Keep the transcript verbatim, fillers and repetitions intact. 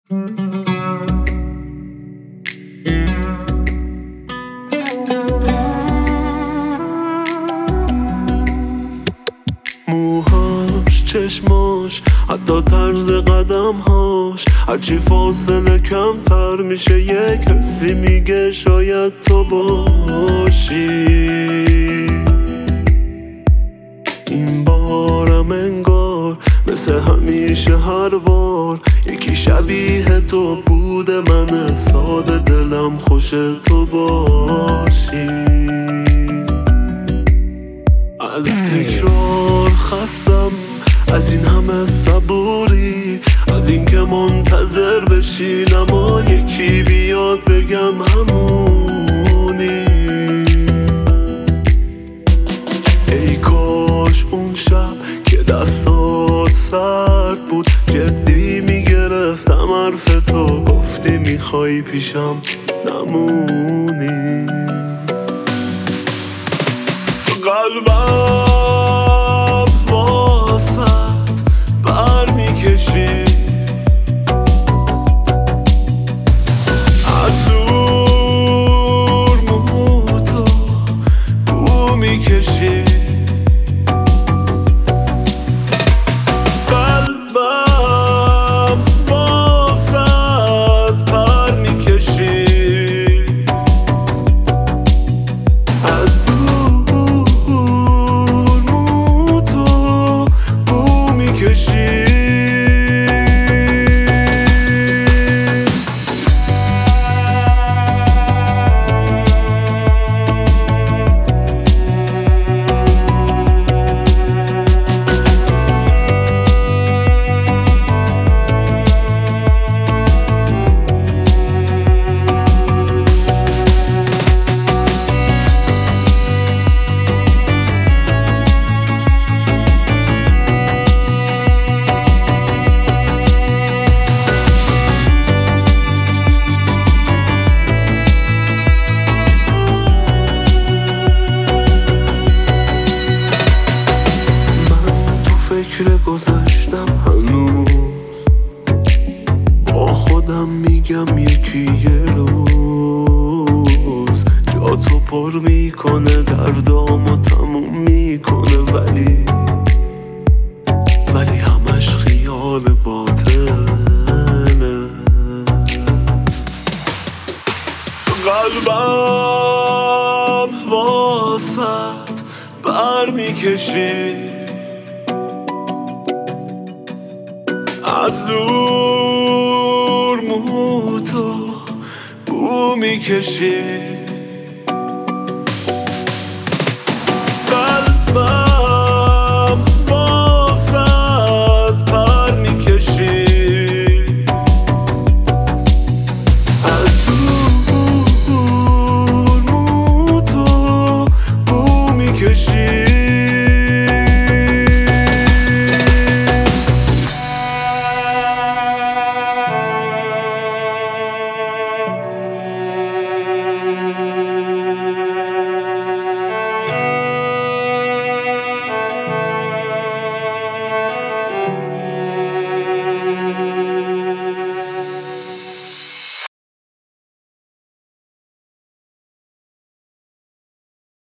موهاش، چشماش، حتی طرز قدمهاش، هرچی فاصله کمتر میشه یک حسی میگه شاید تو باشی. این بارم انگار مثل همیشه هر بار یکی شبیه تو بوده، من ساده دلم خوش تو باشی. از تکرار خستم، از این همه صبوری، از این که منتظر بشینم و یکی بیاد بگم همونی. ای کاش اون شب که دستات سرد بود جدی میگرفتم حرف تو، گفتی میخوای پیشم نمونی. قلبم واسط بر میکشی، از دور موتو بو میکشی. قلبم واسط بر میکشی، از فکر گذشتم هنوز، با خودم میگم یکی یه روز جا تو پر میکنه، دردامو تموم میکنه، ولی ولی همش خیال باطله. قلبم واسط بر میکشی، از دور موتو بو میکشی.